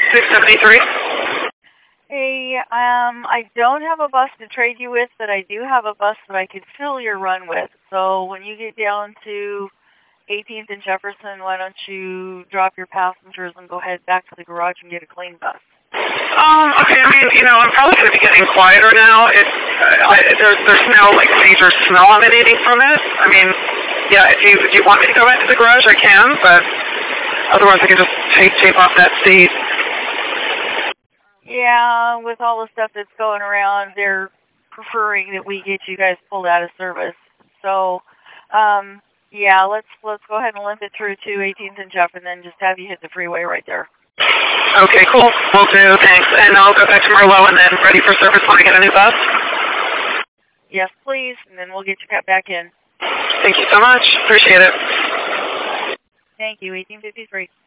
673. Hey, I don't have a bus to trade you with, but I do have a bus that I could fill your run with. So when you get down to 18th and Jefferson, why don't you drop your passengers and go head back to the garage and get a clean bus? Okay, I mean, I'm probably going to be getting quieter now. There's no, major smell emanating from it. I mean, yeah, if you want me to go back to the garage, I can, but otherwise I can just tape off that seat. Yeah, with all the stuff that's going around, they're preferring that we get you guys pulled out of service. So, yeah, let's go ahead and limp it through to 18th and Jeff, and then just have you hit the freeway right there. Okay, cool. Will do. Thanks. And I'll go back to Merlot and then ready for service when I get a new bus. Yes, please, and then we'll get you cut back in. Thank you so much. Appreciate it. Thank you. 1853.